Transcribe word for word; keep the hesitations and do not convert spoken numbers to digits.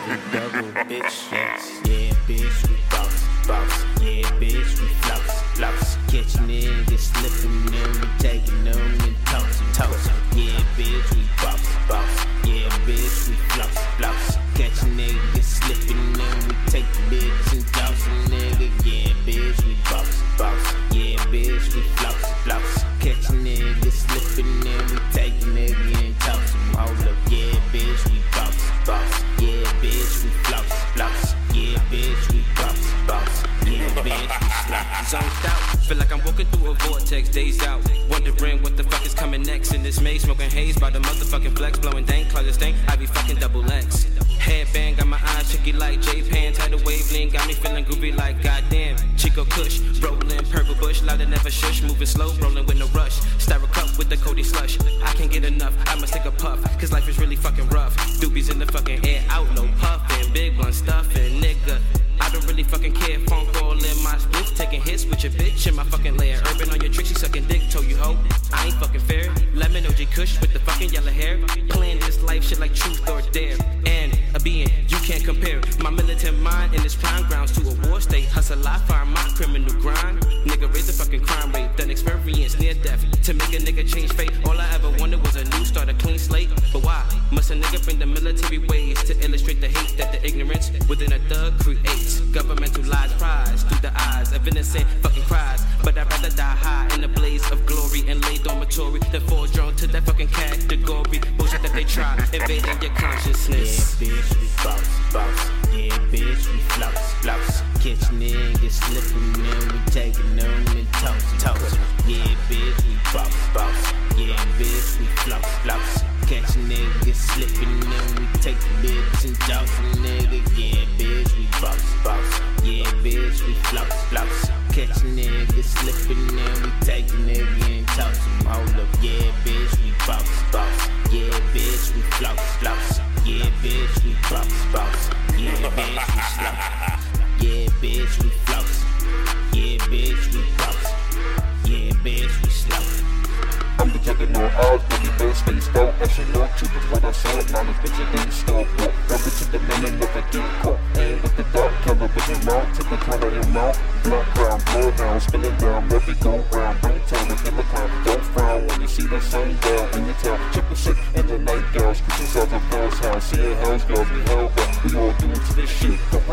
double, double, bitch. Yes, yeah, bitch, we boss, boss. Yeah, bitch, we floss, floss. Catch niggas slipping and we taking them and tossing, tossing. Yeah, bitch, we boss, boss. Yeah, bitch, we floss, floss. Catch niggas slipping and we take the bitch and tossing, nigga. Yeah, bitch, we boss, boss. Yeah, bitch, we floss, floss. Catch niggas slipping and we take the nigga and tossing. Hold up, yeah, bitch, we boss, boss. Yeah, bitch, we floss, floss. Yeah, bitch, we boss, boss. Yeah, bitch, we floss. Zonked out, feel like I'm walking through a vortex, days out. Wondering what the fuck is coming next. In this maze, smoking haze by the motherfucking flex. Blowing dank, closet stank, I be fucking double X. Headband, got my eyes tricky like J-Pan. Tidal wave lean, got me feeling groovy like goddamn. Chico Kush, rolling, purple bush, louder never shush. Moving slow, rolling with no rush. Star a cup with the Cody slush. I can't get enough, I must take a puff. Cause life is really fucking rough. Doobies in the fucking air, outlow puffin'. Big one stuffin', nigga. I don't really fucking care. Phone call in my split, taking hits with your bitch in my fucking lair. Urban on your trick, she sucking dick, told you ho. I ain't fucking fair. Lemon O G Kush with the fucking yellow hair. Playing this life shit like truth or dare. And a being you can't compare. My militant mind in its prime grounds to a war state. Hustle, I find my criminal grind. Nigga raise the fucking crime rate. Done experience near death to make a nigga change fate. All I ever wanted was a new start, a clean slate. But why must a nigga bring the military ways to illustrate the hate that the ignorance within a thug creates? Governmental lies prize through the eyes of innocent fucking cries. But I'd rather die high in a blaze of glory and lay dormitory than fall drawn to that fucking category. Bullshit that they try invading your consciousness. Yeah, bitch, we boss, boss. Yeah, bitch, we floss, floss. Catch niggas slipping and we taking them and tossing, tossing. Yeah, bitch, we boss, boss. Yeah, bitch, we floss, floss. Catch niggas slipping and we take the bitch and tossing, nigga. Yeah, bitch, we boss, boss. Yeah, bitch, we floss, floss. Catch niggas slipping and we take the nigga and tossing. Hold up, yeah, bitch, we boss, boss. Yeah, bitch, we floss, floss. Yeah, bitch, we boss, boss. Yeah, bitch, we floss. Yeah, bitch, we floss. Yeah, bitch, we boss. Yeah, bitch, we slow. I'm detecting no odds, but the best space out. I should know to the what I saw, now the bitch ain't still walk. Run to the man and never get caught. And with the dark television mount, to the corner and mount. Black crown, bloodhound, spinning down, let me go round. Bring time within the clown, don't frown when you see the sun down in your town. Triple sick and the night gals, creatures of the first house. Seeing house girls, we held up, we all do to this shit.